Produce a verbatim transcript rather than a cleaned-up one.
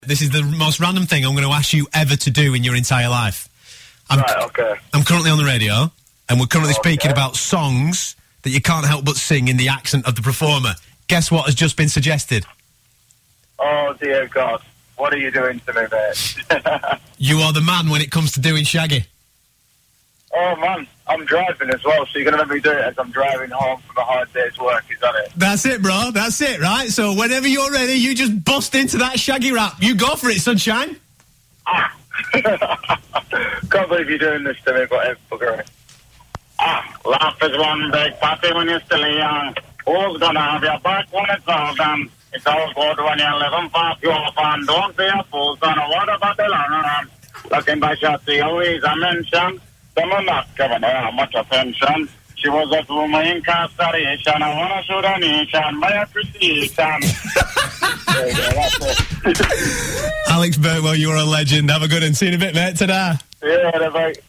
This is the most random thing I'm going to ask you ever to do in your entire life. I'm, right, okay. I'm currently on the radio, and we're currently okay. speaking about songs that you can't help but sing in the accent of the performer. Guess what has just been suggested? Oh, dear God. What are you doing to me, mate? You are the man when it comes to doing Shaggy. Oh, man. I'm driving as well, so you're going to let me do it as I'm driving home from a hard day's work. Is that it? That's it, bro. That's it, right? So whenever you're ready, you just bust into that Shaggy rap. You go for it, sunshine. Ah. Can't believe you're doing this to me, but bugger it. Ah, life is one big party when you're still young. Who's going to have your back when it's all done? It's all good when you're living for pure fun. Don't be a fool, son. What about the long run? Looking by Shotzi, always I mentioned. Some are not giving her much attention. She was at room incarceration. I want to show the nation my appreciation. Alex Birtwell, you're a legend. Have a good one. See you in a bit, mate. Ta-da. Yeah, bye.